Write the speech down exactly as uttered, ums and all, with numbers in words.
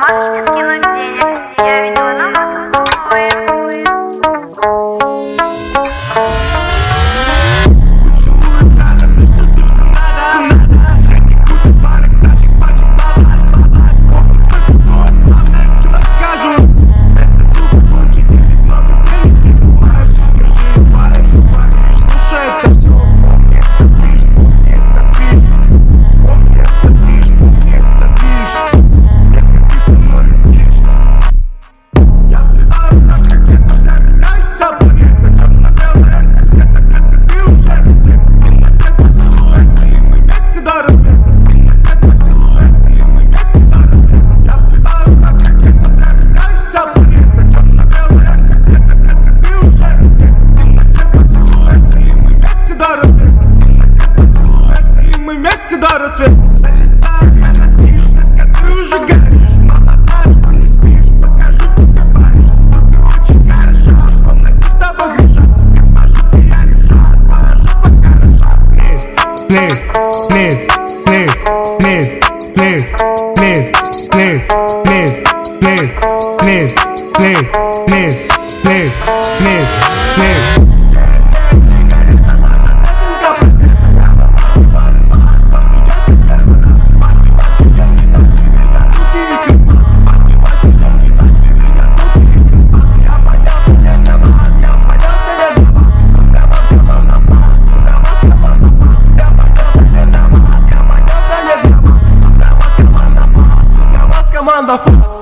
можешь мне скинуть денег? Я видела нам вас обоих. До рассвета залетаю я на движ, так ты уже горишь. Мама знает, что не спишь. Покажу тебе, парень, что ты очень хороша. В комнате с тобой грешат, без пожитки я лежат. Твоя жопа хороша. Плиз, плиз, плиз, плиз, плиз, плиз, плиз, плиз, плиз, плиз, плиз, плиз, плиз, плиз, плиз, плиз. Команда